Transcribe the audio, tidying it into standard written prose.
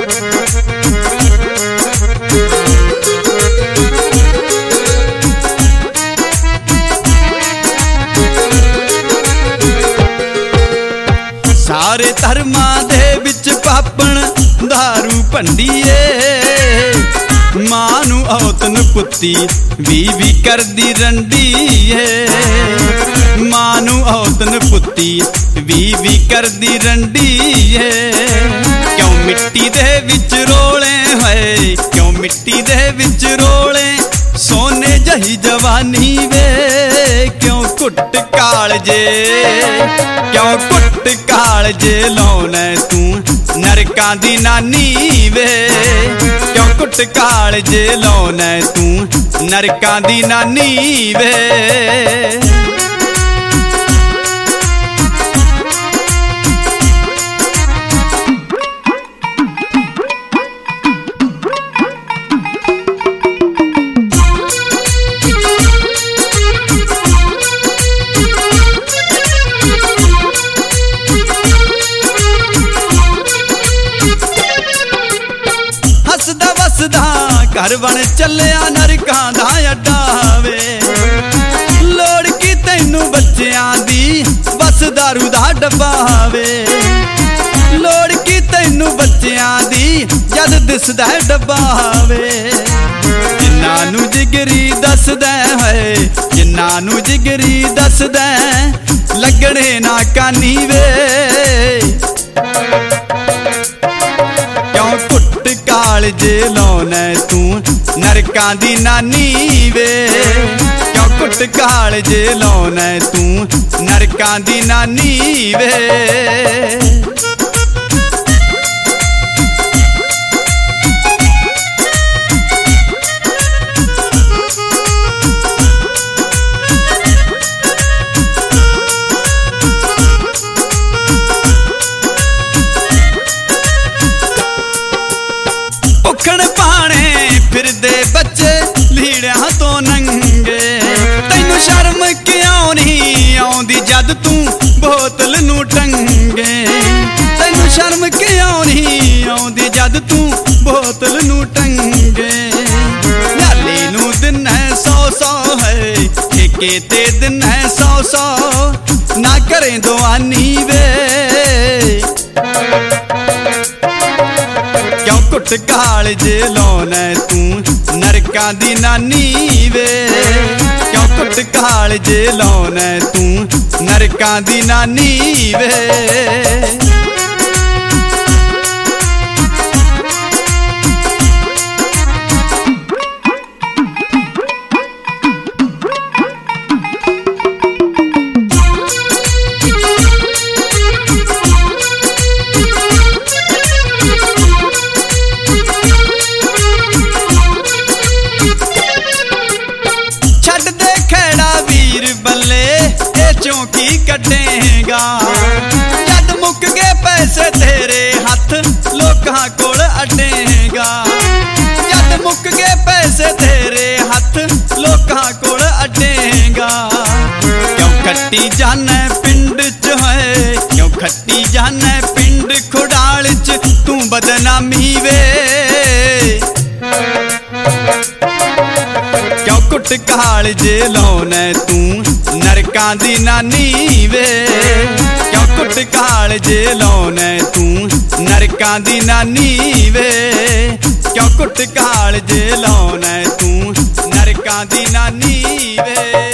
सारे धर्मां दे विच पापण दारू भंडीए मां नू औतन पुत्ती भी करदी रंडी है। मां नू औतन पुत्ती भी करदी रंडी है। क्यों मिट्टी दे विच रोले होए, क्यों मिट्टी दे विच रोले, सोने जही जवानी वे क्यों कुट कालजे, क्यों कुट कालजे लाउना तू नरकां दी नानी वे, क्यों कुट कालजे लाउना तू नरकां दी नानी वे। घर बन चलिया नरकां दा अड्डा वे, लोड़ की तैनू बच्चियां दी बस दारू दा डब्बा वे। लोड़ की तैनू बच्चियां दी जद दिसदा डब्बा वे। जिन्ना नू जिगरी दसदा है, जिन्ना नू जिगरी दसदा लगने ना कानी वे। क्यों कुट कालजे लाउना तू नरकां दी नानी वे, क्यों कुट कालजे लाउना तू नरकां दी नानी वे। फिरदे बच्चे लीड़ियां तो नंगे, तैनू शर्म क्यों नहीं आउंदी जद तू बोतल नू टंगे। तैनू शर्म क्यों नहीं आउंदी जद तू बोतल नू टंगे। नाली नू दिन है 100 है, ठेके ते दिन है 100 ना करें दुआनी वे। क्यों कुट कालजे लाउना तू नरकां दी नानी वे, क्यों कुट कालजे लाउना तू नरकां दी नानी वे। चौकी कटेगा जद मुक गए पैसे तेरे हथ लोकां कोल अडेगा। जद मुक गए पैसे तेरे हथ लोकां कोल अडेगा। क्यों खट्टी जाना पिंड च है, क्यों खट्टी जाना पिंड खुडाल च तू बदनामी वे। क्यों कुट कालजे लाउना तू नरकां दी नानी वे, क्यों कुट कालजे लाउना तू नरकां दी नानी वे। क्यों कुट कालजे लाउना तू नरकां दी नानी वे।